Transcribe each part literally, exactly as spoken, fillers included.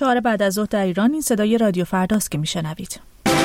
چهار بعد از ظهر در ایران. این صدای رادیو فرداست که میشنوید.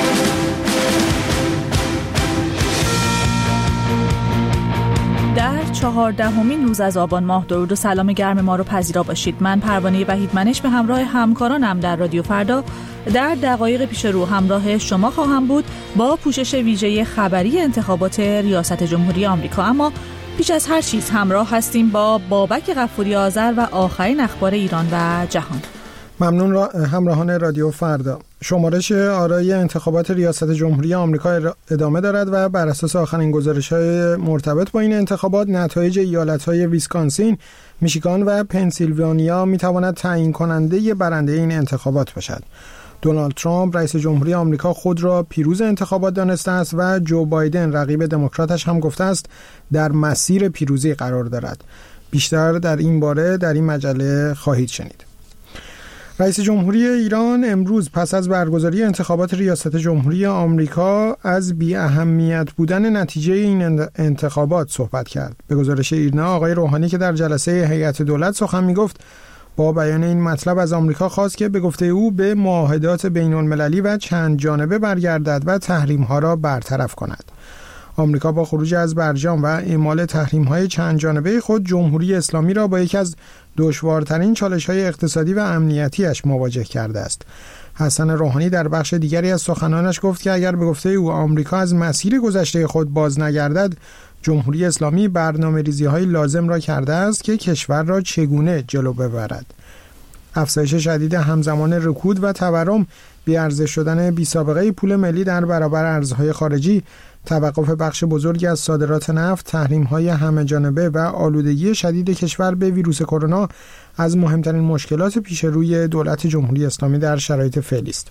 در چهاردهمین روز از آبان ماه درود و سلام گرم ما رو پذیرا باشید. من پروانه وحیدمنش به همراه همکارانم در رادیو فردا در دقایق پیش رو همراه شما خواهم بود با پوشش ویژه خبری انتخابات ریاست جمهوری آمریکا. اما پیش از هر چیز همراه هستیم با بابک غفوری آذر و آخرین اخبار ایران و جهان. ممنون را همراهان رادیو فردا. شمارش آرای انتخابات ریاست جمهوری آمریکا ادامه دارد و بر اساس آخرین گزارش‌های مرتبط با این انتخابات نتایج ایالت‌های ویسکانسین، میشیگان و پنسیلوانیا می‌تواند تعیین کننده برنده این انتخابات باشد. دونالد ترامپ رئیس جمهوری آمریکا خود را پیروز انتخابات دانسته است و جو بایدن رقیب دموکراتش هم گفته است در مسیر پیروزی قرار دارد. بیشتر در این باره در این مجله خواهید شنید. رئیس جمهوری ایران امروز پس از برگزاری انتخابات ریاست جمهوری آمریکا از بی اهمیت بودن نتیجه این انتخابات صحبت کرد. به گزارش ایرنا آقای روحانی که در جلسه هیئت دولت سخن می‌گفت با بیان این مطلب از آمریکا خواست که به گفته او به معاهدات بین‌المللی و چند جانبه برگردد و تحریم‌ها را برطرف کند. آمریکا با خروج از برجام و اعمال تحریم‌های چند جانبه خود جمهوری اسلامی را با یکی از دشوارترین چالش‌های اقتصادی و امنیتیش مواجه کرده است. حسن روحانی در بخش دیگری از سخنانش گفت که اگر به گفته او آمریکا از مسیر گذشته خود باز نگردد، جمهوری اسلامی برنامه‌ریزی‌های لازم را کرده است که کشور را چگونه جلو ببرد. افزایش شدید همزمان رکود و تورم، بی‌ارزش شدن بی‌سابقه پول ملی در برابر ارزهای خارجی، توقف بخش بزرگی از صادرات نفت، تحریم‌های همه‌جانبه و آلودگی شدید کشور به ویروس کرونا از مهمترین مشکلات پیش روی دولت جمهوری اسلامی در شرایط فعلی است.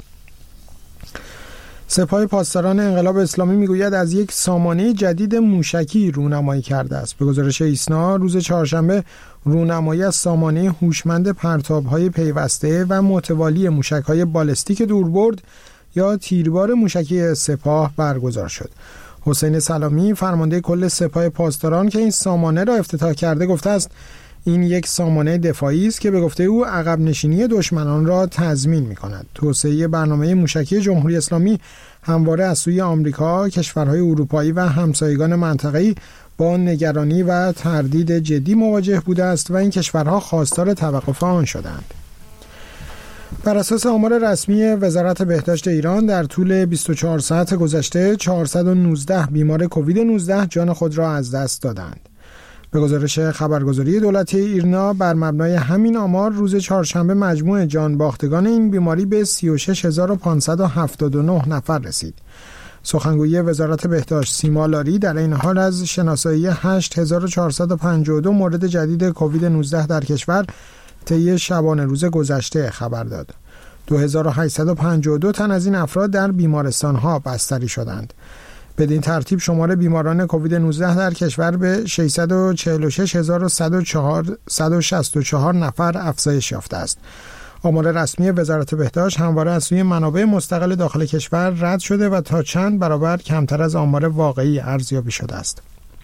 سپاه پاسداران انقلاب اسلامی میگوید از یک سامانه جدید موشکی رونمایی کرده است. به گزارش ایسنا روز چهارشنبه رونمایی از سامانه هوشمند پرتاب‌های پیوسته و متوالی موشک‌های بالستیک دوربرد یا تیربار موشکی سپاه برگزار شد. حسین سلامی فرمانده کل سپاه پاسداران که این سامانه را افتتاح کرده گفته است این یک سامانه دفاعی است که به گفته او عقب نشینی دشمنان را تضمین می‌کند. توسعه برنامه موشکی جمهوری اسلامی همواره از سوی آمریکا، کشورهای اروپایی و همسایگان منطقه‌ای با نگرانی و تردید جدی مواجه بوده است و این کشورها خواستار توقف آن شدند. بر اساس آمار رسمی وزارت بهداشت ایران در طول بیست و چهار ساعت گذشته چهارصد و نوزده بیمار کووید نوزده جان خود را از دست دادند. به گزارش خبرگزاری دولتی ایرنا بر مبنای همین آمار روز چهارشنبه مجموع جان باختگان این بیماری به سی و شش هزار و پانصد و هفتاد و نه نفر رسید. سخنگوی وزارت بهداشت سیما لاری در این حال از شناسایی هشت هزار و چهارصد و پنجاه و دو مورد جدید کووید نوزده در کشور طی شبانه روز گذشته خبر داد. دو هزار و هشتصد و پنجاه و دو تن از این افراد در بیمارستان‌ها بستری شدند. بدین ترتیب شمار بیماران کووید نوزده در کشور به ششصد و چهل و شش هزار و صد و شصت و چهار نفر افزایش یافته است. آمار رسمی وزارت بهداشت همواره از سوی منابع مستقل داخل کشور رد شده و تا چند برابر کمتر از آمار واقعی ارزیابی شده است.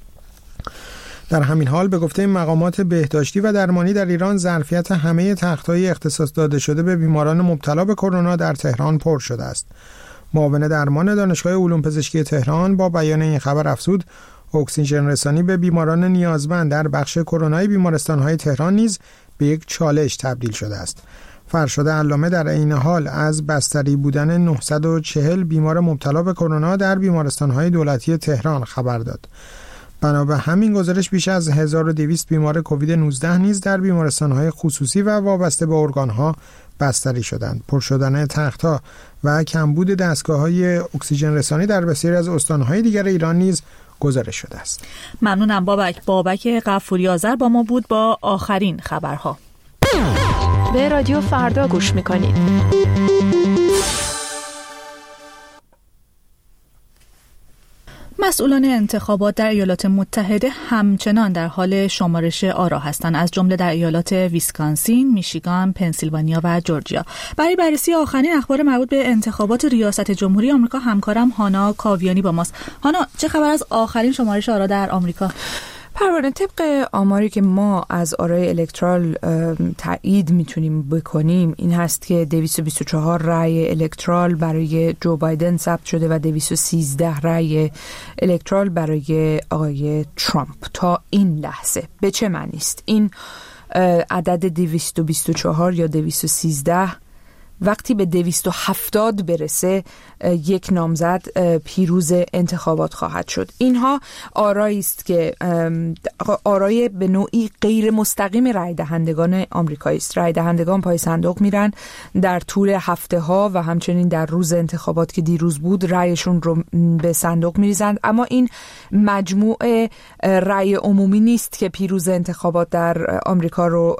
در همین حال به گفته مقامات بهداشتی و درمانی در ایران ظرفیت همه تخت‌های اختصاص داده شده به بیماران مبتلا به کرونا در تهران پر شده است. معاون درمان دانشگاه علوم پزشکی تهران با بیان این خبر افزود اکسیژن رسانی به بیماران نیازمند در بخش کرونای بیمارستان‌های تهران نیز به یک چالش تبدیل شده است. فرشاد علامه در عین حال از بستری بودن نهصد و چهل بیمار مبتلا به کرونا در بیمارستان‌های دولتی تهران خبر داد. بنا به همین گزارش بیش از هزار و دویست بیمار کووید نوزده نیز در بیمارستان‌های خصوصی و وابسته به ارگان‌ها بستری شدند. پر شدن تخت‌ها و کمبود دستگاه‌های اکسیژن رسانی در بسیاری از استان‌های دیگر ایران نیز گزارش شده است. ممنونم بابک. بابک غفوری آذر با ما بود با آخرین خبرها. به رادیو فردا گوش می‌کنید. مسئولان انتخابات در ایالات متحده همچنان در حال شمارش آرا هستند، از جمله در ایالات ویسکانسین، میشیگان، پنسیلوانیا و جورجیا. برای بررسی آخرین اخبار مربوط به انتخابات ریاست جمهوری آمریکا همکارم هانا کاویانی با ماست. هانا، چه خبر از آخرین شمارش آرا در آمریکا؟ پروانه، طبق آماری که ما از آرای الکترال تایید میتونیم بکنیم این هست که دویست و بیست و چهار رأی الکترال برای جو بایدن ثبت شده و دویست و سیزده رأی الکترال برای آقای ترامپ تا این لحظه. به چه معنی است این عدد دویست و بیست و چهار یا دویست و سیزده؟ وقتی به دویست و هفتاد برسه یک نامزد پیروز انتخابات خواهد شد. اینها آرایی است که آرای به نوعی غیر مستقیم رای دهندگان آمریکایی است. رای دهندگان پای صندوق میرن در طول هفته ها و همچنین در روز انتخابات که دیروز بود رایشون رو به صندوق میریزند، اما این مجموع رای عمومی نیست که پیروز انتخابات در آمریکا رو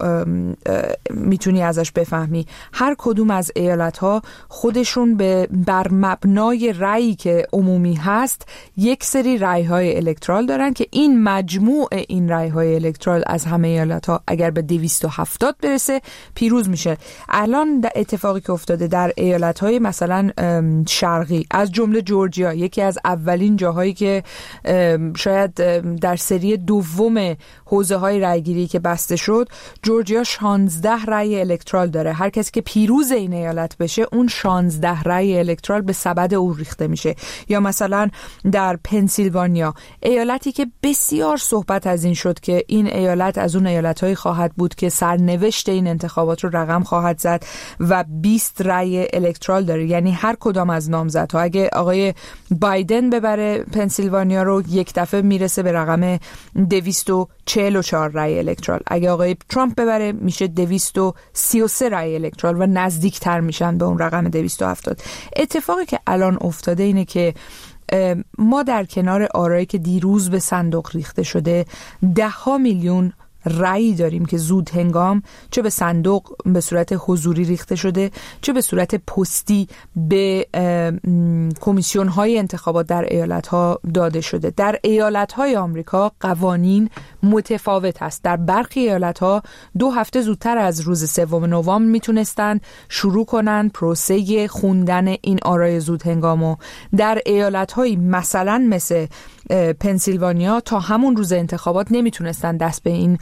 میتونی ازش بفهمی. هر کدوم از ایالت‌ها خودشون به بر مبنای رأیی که عمومی هست یک سری رأی‌های الکترال دارن که این مجموع این رأی‌های الکترال از همه ایالت‌ها اگر به دویست و هفتاد برسه پیروز میشه. الان در اتفاقی که افتاده در ایالت‌های مثلا شرقی از جمله جورجیا، یکی از اولین جاهایی که شاید در سری دوم حوزه‌های رأی‌گیری که بسته شد، جورجیا شانزده رأی الکترال داره. هر کسی که پیروز این ایالت بشه اون شانزده رأی الکترال به سبد او ریخته میشه. یا مثلا در پنسیلوانیا، ایالتی که بسیار صحبت از این شد که این ایالت از اون ایالت‌های خواهد بود که سرنوشت این انتخابات رو رقم خواهد زد و بیست رأی الکترال داره. یعنی هر کدام از نامزدها اگه آقای بایدن ببره پنسیلوانیا رو یک دفعه میرسه به رقم دویست و چهل و چهار رأی الکترال، اگه آقای ترامپ ببره میشه دویست و سی و سه رأی الکترال و نزدیکتر میشن به اون رقم دویست و هفتاد. اتفاقی که الان افتاده اینه که ما در کنار آرایی که دیروز به صندوق ریخته شده ده ها میلیون رأی داریم که زود هنگام چه به صندوق به صورت حضوری ریخته شده چه به صورت پستی به کمیسیون های انتخابات در ایالت ها داده شده. در ایالت های آمریکا قوانین متفاوت است. در برخی ایالت ها دو هفته زودتر از روز سوم نوامبر میتونستند شروع کنن پروسه خوندن این آرای زود هنگامو. در ایالت های مثلا مثل پنسیلوانیا تا همون روز انتخابات نمیتونستن دست به این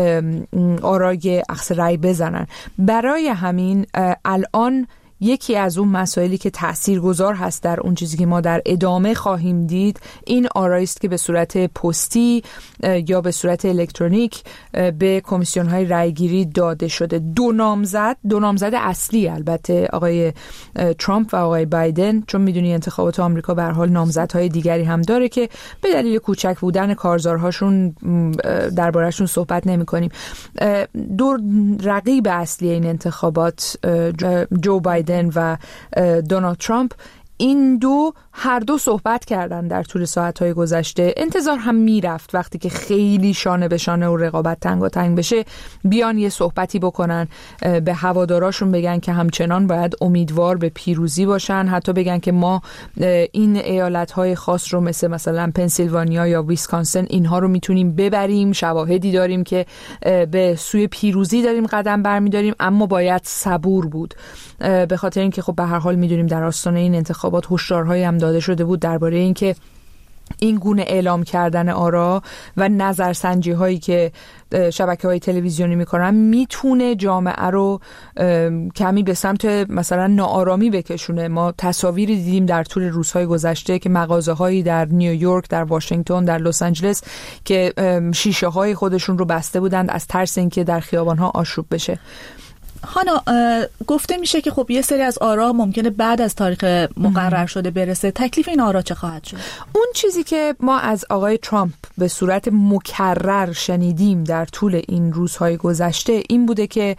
آرای اخذ رأی بزنن. برای همین الان یکی از اون مسائلی که تاثیرگذار هست در اون چیزی که ما در ادامه خواهیم دید این آرایی است که به صورت پستی یا به صورت الکترونیک به کمیسیون های رأیگیری داده شده. دو نامزد دو نامزد اصلی البته آقای ترامپ و آقای بایدن، چون میدونی انتخابات آمریکا به هر حال نامزدهای دیگری هم داره که به دلیل کوچک بودن کارزارهاشون دربارهشون صحبت نمی کنیم. دو رقیب اصلی این انتخابات جو بایدن و دونالد ترامپ، این دو هر دو صحبت کردن در طول ساعت‌های گذشته. انتظار هم میرفت وقتی که خیلی شانه به شانه و رقابت تنگ و تنگ بشه بیان یه صحبتی بکنن، به هواداراشون بگن که همچنان باید امیدوار به پیروزی باشن، حتی بگن که ما این ایالت‌های خاص رو مثل مثلا پنسیلوانیا یا ویسکانسن اینها رو میتونیم ببریم، شواهدی داریم که به سوی پیروزی داریم قدم برمی‌داریم، اما باید صبور بود. به خاطر اینکه خب به هر حال میدونیم در آستانه این انتخابات هشدارهایی هم داده شده بود درباره اینکه این گونه اعلام کردن آرا و نظرسنجی هایی که شبکه های تلویزیونی میکنن میتونه جامعه رو کمی به سمت مثلا ناآرامی بکشونه. ما تصاویری دیدیم در طول روزهای گذشته که مغازه هایی در نیویورک، در واشنگتن، در لس آنجلس که شیشه های خودشون رو بسته بودند از ترس اینکه در خیابان ها آشوب بشه. هانا، گفته میشه که خب یه سری از آرا ممکنه بعد از تاریخ مقرر شده برسه. تکلیف این آرا چه خواهد شد؟ اون چیزی که ما از آقای ترامپ به صورت مکرر شنیدیم در طول این روزهای گذشته این بوده که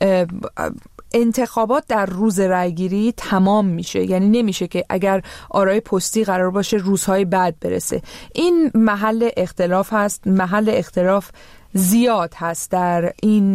انتخابات در روز رأیگیری تمام میشه، یعنی نمیشه که اگر آرای پستی قرار باشه روزهای بعد برسه. این محل اختلاف هست، محل اختلاف زیاد هست در این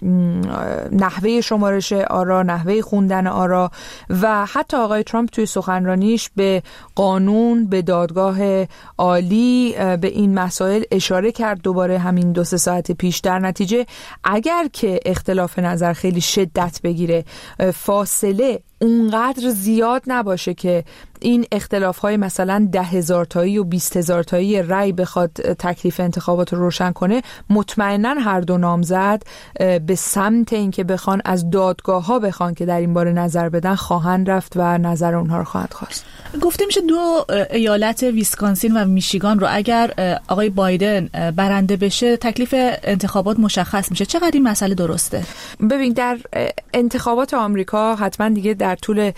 نحوه شمارش آرا، نحوه خوندن آرا و حتی آقای ترامپ توی سخنرانیش به قانون، به دادگاه عالی، به این مسائل اشاره کرد دوباره همین دو سه ساعت پیش. در نتیجه اگر که اختلاف نظر خیلی شدت بگیره، فاصله اونقدر زیاد نباشه که این اختلاف‌های مثلا ده هزار تایی و بیست هزار تایی رأی بخواد تکلیف انتخابات رو روشن کنه، مطمئناً هر دو نامزد به سمت اینکه بخوان از دادگاه‌ها بخوان که در این باره نظر بدن خواهند رفت و نظر اونها رو خواهند خواست. گفته میشه دو ایالت ویسکانسین و میشیگان رو اگر آقای بایدن برنده بشه تکلیف انتخابات مشخص میشه. چقدر این مسئله درسته؟ ببین، در انتخابات آمریکا حتما دیگه در طول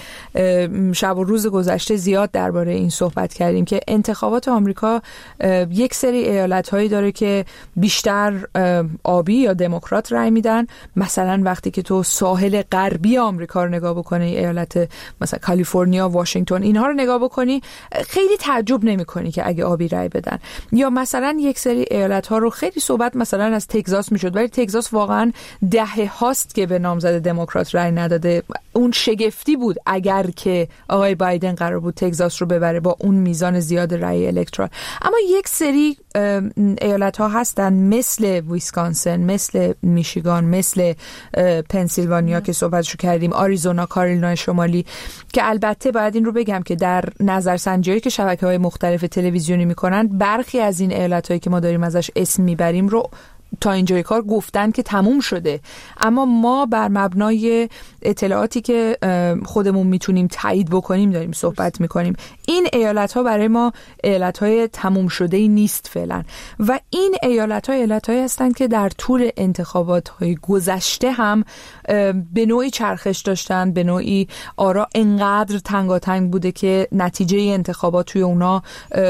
شب و روز گذشته زیاد درباره این صحبت کردیم که انتخابات آمریکا یک سری ایالت‌هایی داره که بیشتر آبی یا دموکرات رای میدن. مثلا وقتی که تو ساحل غربی آمریکا رو نگاه بکنی، ایالت مثلا کالیفرنیا، واشنگتن، اینها رو نگاه بکنی، خیلی تعجب نمی‌کنی که اگه آبی رای بدن. یا مثلا یک سری ایالت‌ها رو خیلی صحبت مثلا از تگزاس میشد، ولی تگزاس واقعا دهه هاست که به نامزد دموکرات رای نداده. اون شگفتی بود اگر که آقای بایدن قرار بود تگزاس رو ببره با اون میزان زیاد رای الکترال. اما یک سری ایالت‌ها هستن مثل ویسکانسن، مثل میشیگان، مثل پنسیلوانیا که صحبتشو کردیم، آریزونا، کارولینای شمالی، که البته باید این رو بگم که در نظرسنجی‌هایی که شبکه‌های مختلف تلویزیونی میکنن، برخی از این ایالت‌هایی که ما داریم ازش اسم میبریم رو تا اینجای کار گفتن که تموم شده. اما ما بر مبنای اطلاعاتی که خودمون میتونیم تایید بکنیم داریم صحبت میکنیم. این ایالت‌ها برای ما ایالت‌های تموم شده‌ای نیست فعلا، و این ایالت‌ها ایالت‌هایی هستند که در طول انتخابات‌های گذشته هم به نوعی چرخش داشتن، به نوعی آرا انقدر تنگاتنگ بوده که نتیجه انتخابات توی اونا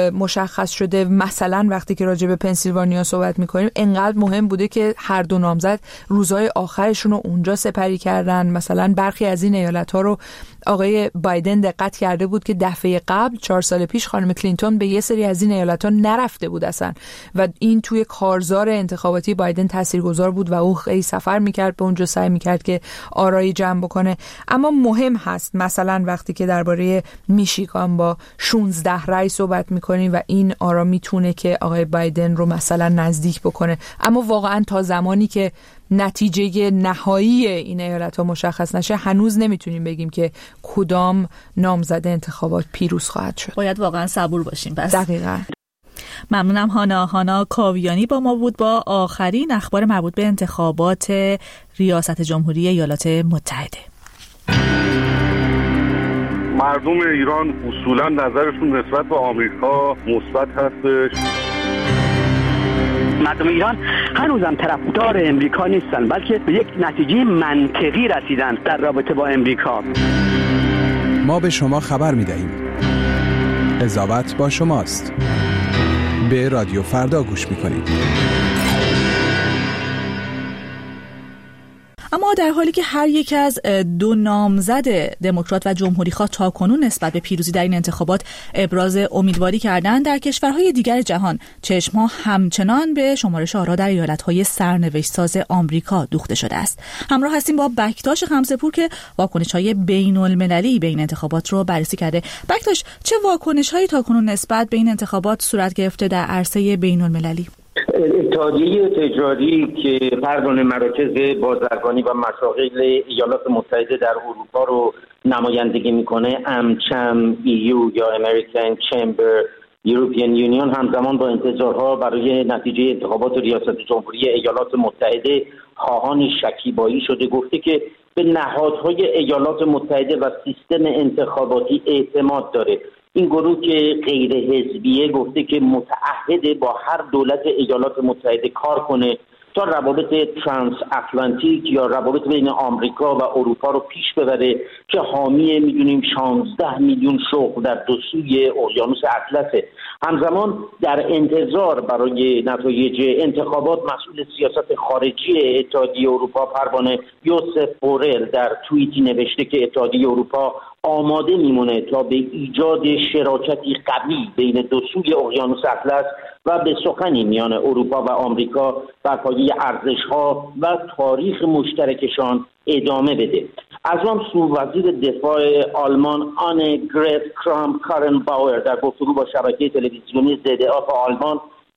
مشخص شده. مثلا وقتی که راجع به پنسیلوانیا صحبت میکنیم، انقدر مهم بوده که هر دو نامزد روزهای آخرشون رو اونجا سپری کردن. مثلا برخی از این ایالت‌ها رو آقای بایدن دقت کرده بود که دفعه قبل چهار سال پیش خانم کلینتون به یه سری از این ایالت‌ها نرفته بود اصلا، و این توی کارزار انتخاباتی بایدن تاثیرگذار بود و او خیلی سفر میکرد به اونجا، سعی میکرد که آرایی جمع بکنه. اما مهم هست مثلا وقتی که درباره میشیگان با شانزده رای صحبت میکنیم و این آرا میتونه که آقای بایدن رو مثلا نزدیک بکنه، اما واقعا تا زمانی که نتیجه نهایی این ایالت‌ها مشخص نشه هنوز نمیتونیم بگیم که کدام نامزد انتخابات پیروز خواهد شد. باید واقعا صبور باشیم. پس دقیقاً. ممنونم. هانا هانا کاویانی با ما بود با آخرین اخبار مربوط به انتخابات ریاست جمهوری ایالات متحده. مردم ایران اصولا نظرشون نسبت به آمریکا مثبت هستش. مردم ایران هنوزم طرفدار امریکا نیستن، بلکه به یک نتیجه منطقی رسیدن در رابطه با امریکا. ما به شما خبر می‌دهیم. قضاوت با شماست. به رادیو فردا گوش می‌کنید. اما در حالی که هر یک از دو نامزد دموکرات و جمهوری‌خواه تاکنون نسبت به پیروزی در این انتخابات ابراز امیدواری کردند، در کشورهای دیگر جهان چشم‌ها همچنان به شمارش آرا در ایالت‌های سرنوشت‌ساز آمریکا دوخته شده است. همراه هستیم با بکتاش خمسه‌پور که واکنش‌های بین‌المللی به این انتخابات رو بررسی کرده. بکتاش، چه واکنش‌هایی تاکنون نسبت به این انتخابات صورت گرفته در عرصه بین‌المللی؟ اتحادیه تجاری که پردان مراکز بازرگانی و مشاغل ایالات متحده در اروپا رو نمایندگی میکنه، امچم ایو یا امریکن چمبر یوروپین یونیون، همزمان با انتظارها برای نتیجه انتخابات ریاست جمهوری ایالات متحده خواهان شکیبایی شده. گفته که به نهادهای ایالات متحده و سیستم انتخاباتی اعتماد داره. این گروه که غیر حزبیه گفته که متعهد با هر دولت ایالات متحده کار کنه تا روابط ترانس اتلانتیک یا روابط بین آمریکا و اروپا رو پیش ببره که حامی میدونیم شانزده میلیون شغل در دو سوی اقیانوس اطلسه. همزمان در انتظار برای نتایج انتخابات مسئول سیاست خارجی اتحادیه اروپا پروانه یوسف بورل در توییتی نوشته که اتحادیه اروپا آماده میمونه تا به ایجاد شراکتی قوی بین دو سوی اقیانوس اطلس و به سخنی میان اروپا و آمریکا بر پایه ارزش‌ها و تاریخ مشترکشان ادامه بده. از آن سو وزیر دفاع آلمان آنه گرت کرام کارن باور در گفتگو با شبکه تلویزیونی زد اف آلمان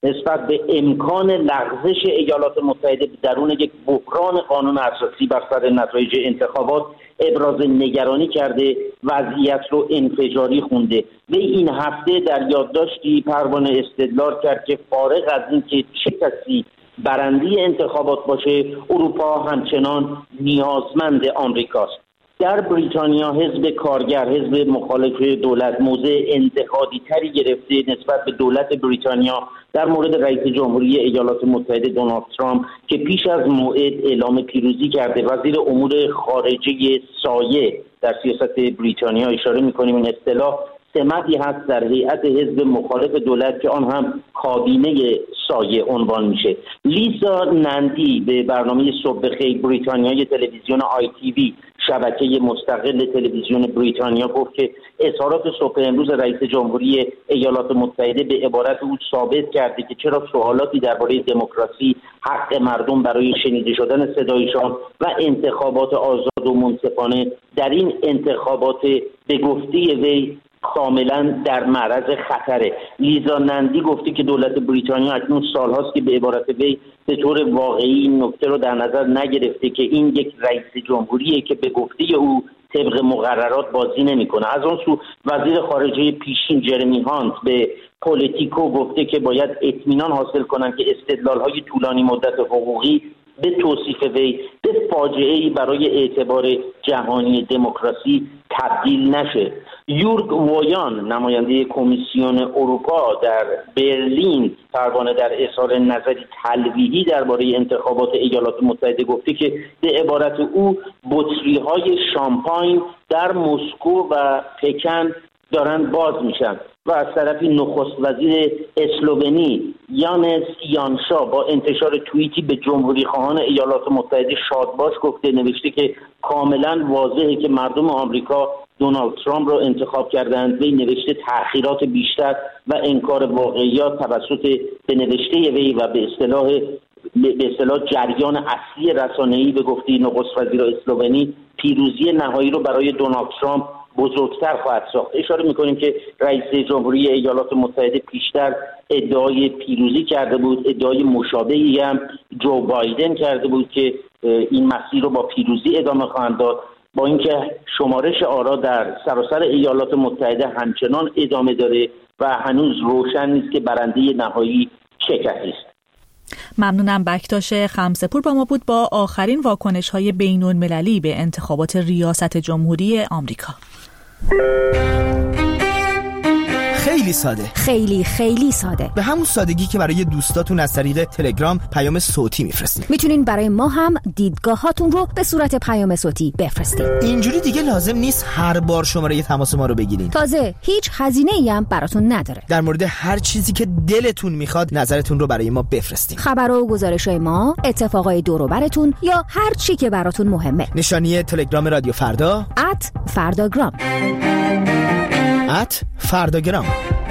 نسبت به امکان لغزش ایالات متحده درون یک بحران قانون اساسی بر سر نتایج انتخابات ابراز نگرانی کرده، وضعیت رو انفجاری خونده. و این هفته در یادداشتی پروانه استدلال کرد که فارغ از این که چه کسی برنده انتخابات باشه، اروپا همچنان نیازمند آمریکاست. در بریتانیا حزب کارگر، حزب مخالف دولت، موضع انتقادی تری گرفته نسبت به دولت بریتانیا در مورد رئیس جمهوری ایالات متحده دونالد ترامپ که پیش از موعد اعلام پیروزی کرده. وزیر امور خارجه سایه در سیاست بریتانیا، اشاره می‌کنیم این اصطلاح سمتی هست در هیئت حزب مخالف دولت که آن هم کابینه سایه عنوان میشه. لیزا نندی به برنامه صبح بخیر بریتانیای تلویزیون آی تی وی، شبکه مستقل تلویزیون بریتانیا، گفت که اظهارات صبح امروز رئیس جمهوری ایالات متحده به عبارت او ثابت کرده که چرا سوالاتی درباره دموکراسی، حق مردم برای شنیده شدن صدایشان و انتخابات آزاد و منصفانه در این انتخابات به گفته وی کاملا در معرض خطره. لیزا نندی گفته که دولت بریتانیا اکنون سالهاست که به عبارت وی به طور واقعی این نکته رو در نظر نگرفته که این یک رئیس جمهوریه که به گفته او طبق مقررات بازی نمیکنه. از آن سو وزیر خارجه پیشین جرمی هانت به پولیتیکو گفته که باید اطمینان حاصل کنند که استدلال‌های طولانی مدت حقوقی به توصیف وی به فاجعه‌ای برای اعتبار جهانی دموکراسی تبدیل نشه. یورگ وایان نماینده کمیسیون اروپا در برلین پروانه در اظهار نظری تلویحی درباره انتخابات ایالات متحده گفته که به عبارت او بطری‌های شامپاین در مسکو و پکن دارن باز میشن و از طرفی نخست وزیر اسلوونی یانس یانشا با انتشار توییتی به جمهوری خواهان ایالات متحده شادباش گفته، نوشته که کاملا واضحه که مردم آمریکا دونالد ترامپ را انتخاب کردند. وی نوشته تأخیرات بیشتر و انکار واقعیات توسط به نوشته وی و به اصطلاح به اصطلاح جریان اصلی رسانه‌ای به گفته نخست وزیر اسلوونی پیروزی نهایی رو برای دونالد ترامپ بزرگتر خواهد ساخت. اشاره میکنیم که رئیس جمهوری ایالات متحده پیشتر ادعای پیروزی کرده بود، ادعای مشابهی هم جو بایدن کرده بود که این مسیر رو با پیروزی ادامه خواهند داد، با اینکه شمارش آرا در سراسر ایالات متحده همچنان ادامه داره و هنوز روشن نیست که برنده نهایی چه کسی است. ممنونم. بکتاش خمسه‌پور با ما بود با آخرین واکنش‌های بین‌المللی به انتخابات ریاست جمهوری آمریکا. خیلی ساده، خیلی خیلی ساده، به همون سادگی که برای دوستاتون از طریق تلگرام پیام صوتی میفرستید. میتونین برای ما هم دیدگاهاتون رو به صورت پیام صوتی بفرستید. اینجوری دیگه لازم نیست هر بار شماره تماس ما رو بگیرین. تازه هیچ هزینه‌ای هم براتون نداره. در مورد هر چیزی که دلتون میخواد نظرتون رو برای ما بفرستین. خبرها و گزارش‌های ما، اتفاقای دور و براتون یا هر چی که براتون مهمه. نشانی تلگرام رادیو فردا ات فرداگرام ات فرداگرام.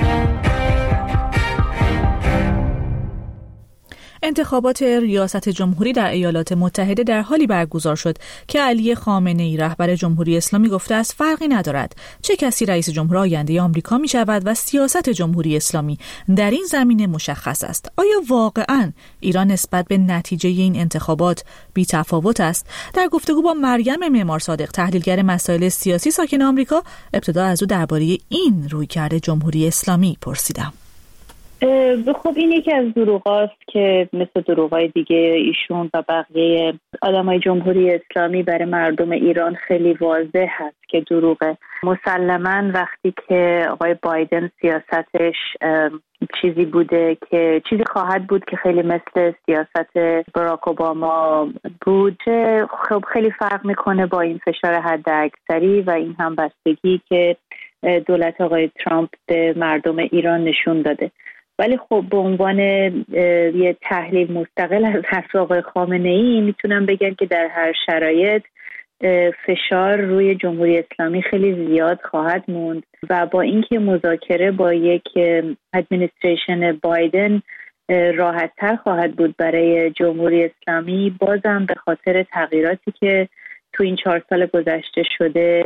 انتخابات ریاست جمهوری در ایالات متحده در حالی برگزار شد که علی خامنه‌ای رهبر جمهوری اسلامی گفته است فرقی ندارد چه کسی رئیس جمهور آینده آمریکا می شود و سیاست جمهوری اسلامی در این زمینه مشخص است. آیا واقعاً ایران نسبت به نتیجه این انتخابات بی تفاوت است؟ در گفتگو با مریم معمار صادق، تحلیلگر مسائل سیاسی ساکن آمریکا، ابتدا از او درباره این رویکرد جمهوری اسلامی پرسیدم. خب این یکی از دروغاست که مثل دروغای دیگه ایشون و بقیه آدمای جمهوری اسلامی برای مردم ایران خیلی واضح هست که دروغه. مسلماً وقتی که آقای بایدن سیاستش چیزی بوده که چیزی خواهد بود که خیلی مثل سیاست باراک اوباما بود، خب خیلی فرق میکنه با این فشار حداکثری و این همبستگی که دولت آقای ترامپ به مردم ایران نشون داده. ولی خب به عنوان یه تحلیل مستقل از حرف آقای خامنه‌ای میتونم بگم که در هر شرایط فشار روی جمهوری اسلامی خیلی زیاد خواهد موند و با اینکه مذاکره با یک ادمنستریشن بایدن راحت‌تر خواهد بود برای جمهوری اسلامی، بازم به خاطر تغییراتی که تو این چهار سال گذشته شده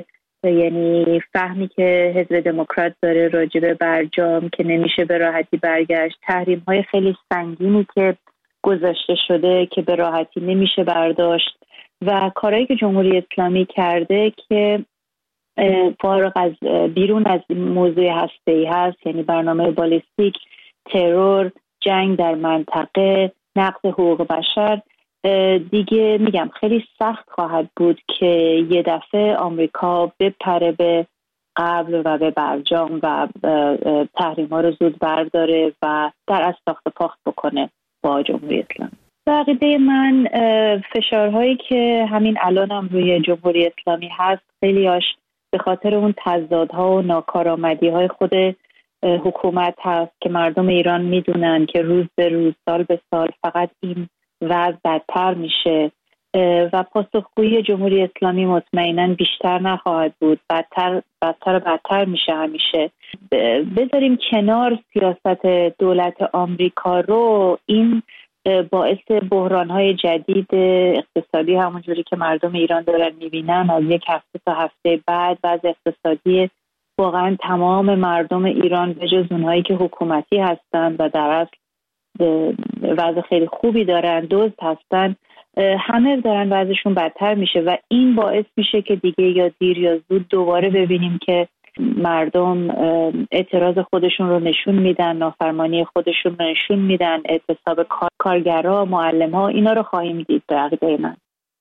یعنی فهمی که حزب دموکرات داره راجع به برجام که نمیشه به راحتی برگشت، تحریم‌های خیلی سنگینی که گذاشته شده که به راحتی نمیشه برداشت و کارهایی که جمهوری اسلامی کرده که فارغ از بیرون از موضوع هسته‌ای هست، یعنی برنامه بالستیک، ترور، جنگ در منطقه، نقض حقوق بشر، دیگه میگم خیلی سخت خواهد بود که یه دفعه آمریکا بپره به قبل و به برجام و تحریم ها رو زود برداره و در از ساخت پاخت بکنه با جمهوری اسلامی. به عقیده من فشارهایی که همین الان هم روی جمهوری اسلامی هست خیلیاش به خاطر اون تضادها و ناکارآمدی های خود حکومت هست که مردم ایران میدونن که روز به روز، سال به سال فقط این وضع بدتر میشه و پاسخگویی جمهوری اسلامی مطمئناً بیشتر نخواهد بود، بدتر بدتر بدتر میشه همیشه. بذاریم کنار سیاست دولت آمریکا رو، این باعث بحران‌های جدید اقتصادی همونجوری که مردم ایران دارن میبینن از یک هفته تا هفته بعد وضع اقتصادی واقعا تمام مردم ایران به جز اونهایی که حکومتی هستن و در اصل وضع خیلی خوبی دارن، دزد هستن، همه دارن وضعشون بدتر میشه و این باعث میشه که دیگه یا دیر یا زود دوباره ببینیم که مردم اعتراض خودشون رو نشون میدن، نافرمانی خودشون رو نشون میدن، اعتصاب کار، کارگرها، معلم‌ها، اینا رو خواهیم دید به عقیده من.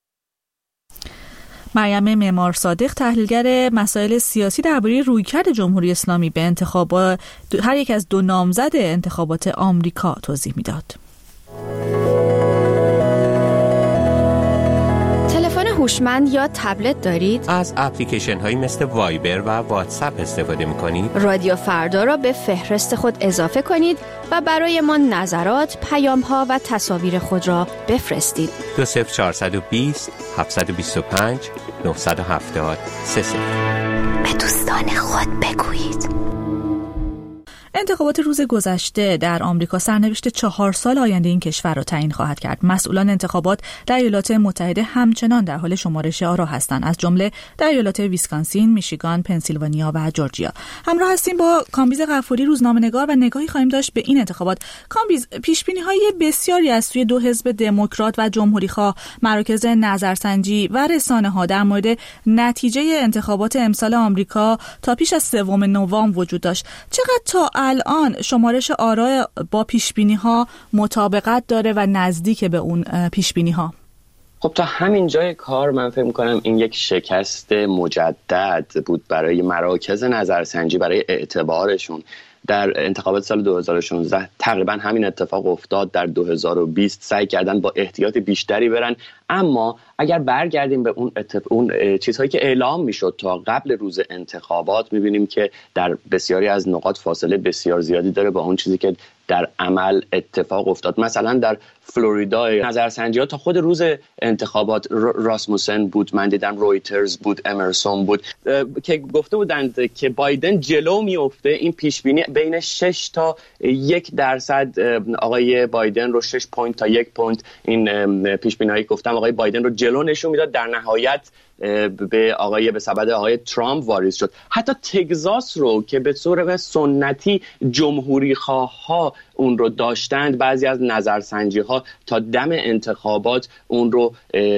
مریم معمار صادق، تحلیلگر مسائل سیاسی، درباره رویکرد جمهوری اسلامی به انتخابات هر یک از دو نامزد انتخابات آمریکا توضیح میداد. تلفن هوشمند یا تبلت دارید؟ از اپلیکیشن هایی مثل وایبر و واتساپ استفاده میکنید؟ رادیو فردا را به فهرست خود اضافه کنید و برای ما نظرات، پیام ها و تصاویر خود را بفرستید. دو صفر چهارصد و بیست هفتصد و بیست و پنج نهصد و هفتاد سه صفر. به دوستان خود بگویید. انتخابات روز گذشته در آمریکا سرنوشت چهار سال آینده این کشور را تعیین خواهد کرد. مسئولان انتخابات در ایالات متحده همچنان در حال شمارش آرا هستند، از جمله در ایالات ویسکانسین، میشیگان، پنسیلوانیا و جورجیا. همراه هستیم با کامبیز غفوری، روزنامه‌نگار، و نگاهی خواهیم داشت به این انتخابات. کامبیز، پیش‌بینی‌های بسیاری از سوی دو حزب دموکرات و جمهوری‌خواه، مراکز نظرسنجی و رسانه‌ها در مورد نتیجه انتخابات امسال آمریکا تا پیش از سوم نوامبر وجود داشت. چقدر تا الان شمارش آرا با پیشبینی‌ها مطابقت داره و نزدیک به اون پیشبینی‌ها؟ خب تا همین جای کار من فکر می‌کنم این یک شکست مجدد بود برای مراکز نظرسنجی، برای اعتبارشون. در انتخابات سال دو هزار و شانزده تقریبا همین اتفاق افتاد. در دو هزار و بیست سعی کردن با احتیاط بیشتری برن، اما اگر برگردیم به اون اتف... اون چیزهایی که اعلام میشد تا قبل روز انتخابات، میبینیم که در بسیاری از نقاط فاصله بسیار زیادی داره با اون چیزی که در عمل اتفاق افتاد. مثلا در فلوریدا نظرسنجی‌ها تا خود روز انتخابات، راسموسن بود، من دیدم رویترز بود، امرسون بود، که گفته بودند که بایدن جلو میفته. این پیش بینی بین شش تا یک درصد آقای بایدن رو، شش پوینت تا یک پوینت، این پیش بینی‌هایی گفتم آقای بایدن رو جلو نشون میداد. در نهایت به آقای به سبد آقای ترامپ واریز شد. حتی تگزاس رو که به صورت سنتی جمهوری خواها اون رو داشتند، بعضی از نظرسنجی ها تا دم انتخابات اون رو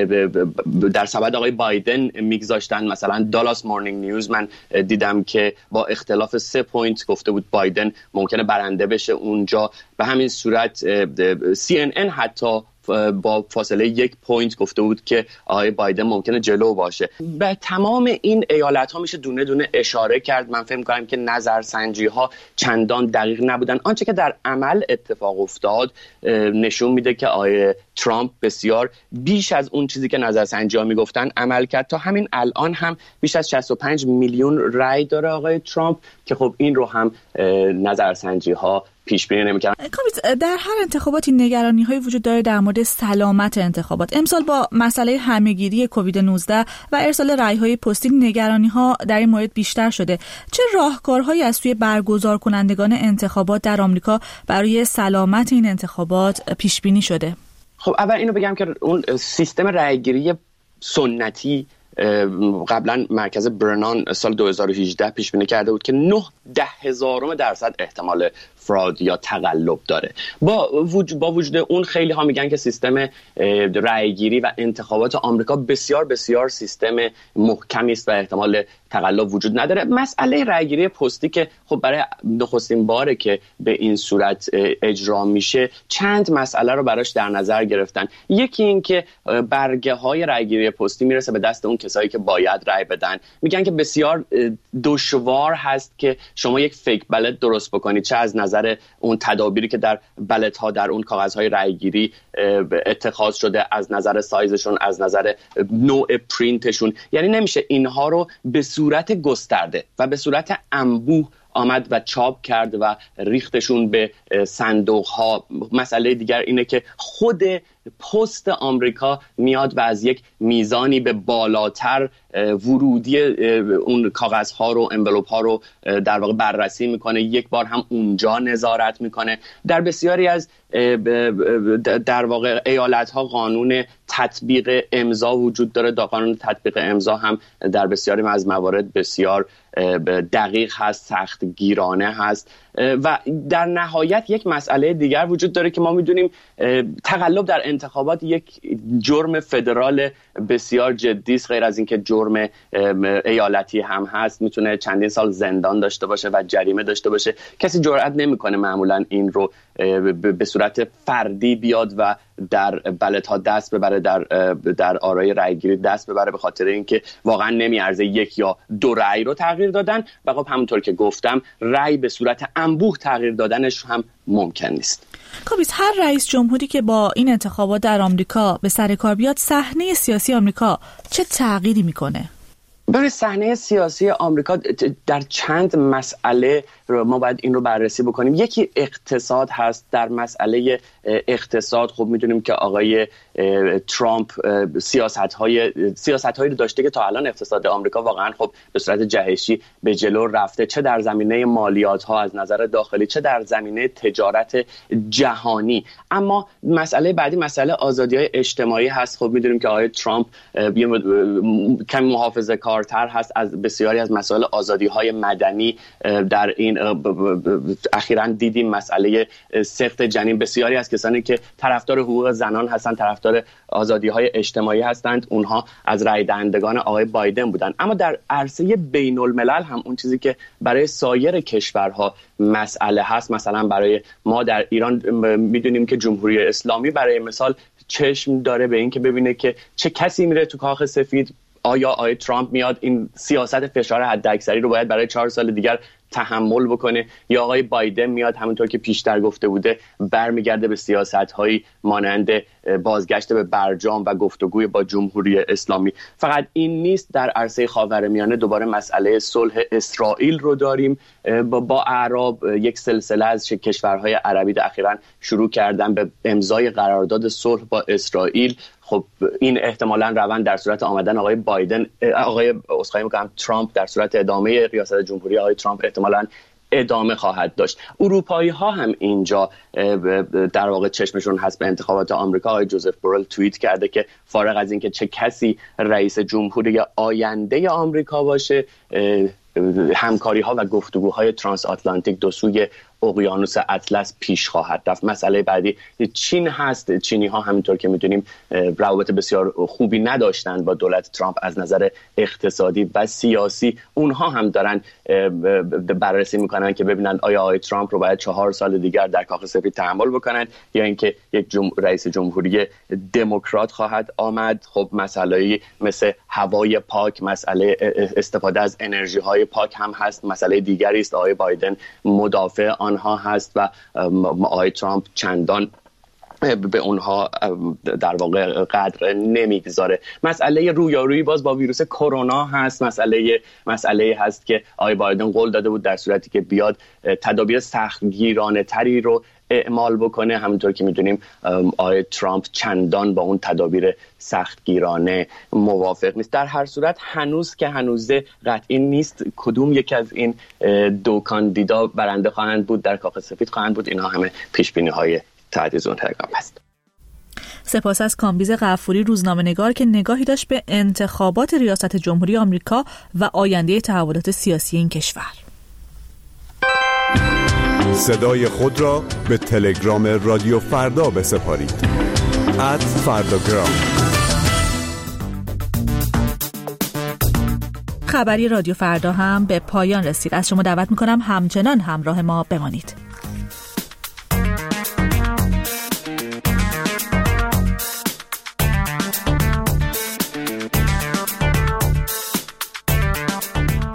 در سبد آقای بایدن میگذاشتن. مثلا دالاس مورنینگ نیوز من دیدم که با اختلاف سه پوینت گفته بود بایدن ممکنه برنده بشه اونجا. به همین صورت سی ان ان حتی با فاصله یک پوینت گفته بود که آقای بایدن ممکنه جلو باشه. به تمام این ایالت ها میشه دونه دونه اشاره کرد. من فکر می‌کنم که نظرسنجی ها چندان دقیق نبودن. آنچه که در عمل اتفاق افتاد نشون میده که آقای ترامپ بسیار بیش از اون چیزی که نظرسنجی ها میگفتن عمل کرد. تا همین الان هم بیش از شصت و پنج میلیون رای داره آقای ترامپ، که خب این رو هم نظرسنجی ها پیش بینی نمی‌کنن. در هر انتخاباتی نگرانی‌های وجود داره در مورد سلامت انتخابات. امسال با مسئله همه‌گیری کووید نوزده و ارسال رای‌های پستی نگرانی‌ها در این مورد بیشتر شده. چه راهکارهایی از سوی برگزار کنندگان انتخابات در آمریکا برای سلامت این انتخابات پیش بینی شده؟ خب اول اینو بگم که اون سیستم رای‌گیری سنتی قبلا مرکز برنان سال دو هزار و هجده پیش بینی کرده بود که نه ده هزارم درصد احتمال فراد یا تقلب داره. با وجود با وجود اون خیلی ها میگن که سیستم رأیگیری و انتخابات آمریکا بسیار بسیار سیستم محکمی است و احتمال تقلب وجود نداره. مسئله رأیگیری پستی که خب برای نخستین باره که به این صورت اجرا میشه چند مسئله رو براش در نظر گرفتن. یکی این که برگه های رأیگیری پستی میرسه به دست اون کسایی که باید رأی بدن. میگن که بسیار دشوار هست که شما یک فیک بلت درست بکنید، چه از نظر اون تدابیری که در بلت ها در اون کاغذهای رأیگیری اتخاذ شده، از نظر سایزشون، از نظر نوع پرینتشون. یعنی نمیشه اینها رو به صورت گسترده و به صورت انبوه آمد و چاپ کرد و ریختشون به صندوق ها. مسئله دیگر اینه که خود پست آمریکا میاد و از یک میزانی به بالاتر ورودی اون کاغذها رو، انولوپ ها رو در واقع بررسی میکنه، یک بار هم اونجا نظارت میکنه. در بسیاری از در واقع ایالت ها قانون تطبیق امضا وجود داره. دا قانون تطبیق امضا هم در بسیاری از موارد بسیار دقیق هست، سخت گیرانه هست. و در نهایت یک مسئله دیگر وجود داره که ما میدونیم تقلب در انتخابات یک جرم فدرال بسیار جدی است. غیر از اینکه جرم ایالتی هم هست، میتونه چندین سال زندان داشته باشه و جریمه داشته باشه. کسی جرئت نمیکنه معمولا این رو به صورت فردی بیاد و در بلت ها دست ببره، در در آرای رأیگیری دست ببره، به خاطر اینکه واقعا نمیارزه یک یا دو رأی رو تغییر دادن. و خب همونطور که گفتم رأی به صورت انبوه تغییر دادنش هم ممکن نیست. کابیس، هر رئیس جمهوری که با این انتخابات در آمریکا به سر کار بیاد، صحنه سیاسی آمریکا چه تغییری میکنه؟ برای صحنه سیاسی آمریکا در چند مسئله ما باید این رو بررسی بکنیم. یکی اقتصاد هست. در مسئله اقتصاد خب میدونیم که آقای ترامپ سیاست‌های سیاست‌هایی رو داشته که تا الان اقتصاد آمریکا واقعا خب به صورت جهشی به جلو رفته، چه در زمینه مالیات‌ها از نظر داخلی، چه در زمینه تجارت جهانی. اما مسئله بعدی مسئله آزادی‌های اجتماعی هست. خب میدونیم که آقای ترامپ کمی محافظه‌کارتر هست از بسیاری از مسائل آزادی‌های مدنی. در این اخیراً دیدیم مسئله سقط جنین. بسیاری از کسانی که طرفدار حقوق زنان هستند، طرفدار آزادی‌های اجتماعی هستند، اونها از رای دهندگان آقای بایدن بودند. اما در عرصه بین الملل هم اون چیزی که برای سایر کشورها مسئله هست، مثلا برای ما در ایران میدونیم که جمهوری اسلامی برای مثال چشم داره به این که ببینه که چه کسی میره تو کاخ سفید. آیا آقای ترامپ میاد این سیاست فشار حداکثری رو باید برای چهار سال دیگر تحمل بکنه، یا آقای بایدن میاد همونطور که پیشتر گفته بوده برمیگرده به سیاست‌هایی مانند بازگشت به برجام و گفتگوی با جمهوری اسلامی. فقط این نیست، در عرصه خاورمیانه دوباره مسئله صلح اسرائیل رو داریم. با اعراب یک سلسله از کشورهای عربی اخیراً شروع کردن به امضای قرارداد صلح با اسرائیل. خب این احتمالاً روند در صورت آمدن آقای بایدن آقای اسخای میگم ترامپ در صورت ادامه ریاست جمهوری آقای ترامپ احتمالاً ادامه خواهد داشت. اروپایی ها هم اینجا در واقع چشمشون هست به انتخابات آمریکا. آقای جوزف بورل توییت کرده که فارغ از اینکه چه کسی رئیس جمهوری آینده آمریکا باشه، همکاری ها و گفتگوهای ترانس آتلانتیک دو سوی اقیانوس اطلس پیش خواهد رفت. مسئله بعدی چین هست. چینی ها همینطور که میدونیم روابط بسیار خوبی نداشتند با دولت ترامپ از نظر اقتصادی و سیاسی. اونها هم دارن بررسی میکنن که ببینن آیا آقای ترامپ رو باید چهار سال دیگر در کاخ سفید تحمل بکنن یا اینکه یک جم... رئیس جمهوری دموکرات خواهد آمد. خب مسائلی مثل هوای پاک، مسئله استفاده از انرژی های پاک هم هست. مسئله دیگری است. آقای بایدن مدافع آنها هست و آقای ترامپ چندان به اونها در واقع قدر نمیگذاره. مسئله رویارویی باز با ویروس کرونا هست. مسئله مسئله هست که آقای بایدن قول داده بود در صورتی که بیاد تدابیر سختگیرانه تری رو اعمال بکنه. همونطور که میدونیم آقای ترامپ چندان با اون تدابیر سختگیرانه موافق نیست. در هر صورت هنوز که هنوزه قطعی نیست کدوم یک از این دو کاندیدا برنده خواهند بود، در کاخ سفید خواهند بود. اینها همه پیش بینی های تحت از اون تلگرام هست. سپاس از کامبیز غفوری روزنامه‌نگار که نگاهی داشت به انتخابات ریاست جمهوری آمریکا و آینده تحولات سیاسی این کشور. صدای خود را به تلگرام رادیو فردا بسپارید. ات فرداگرام. خبری رادیو فردا هم به پایان رسید. از شما دعوت می‌کنم همچنان همراه ما بمانید.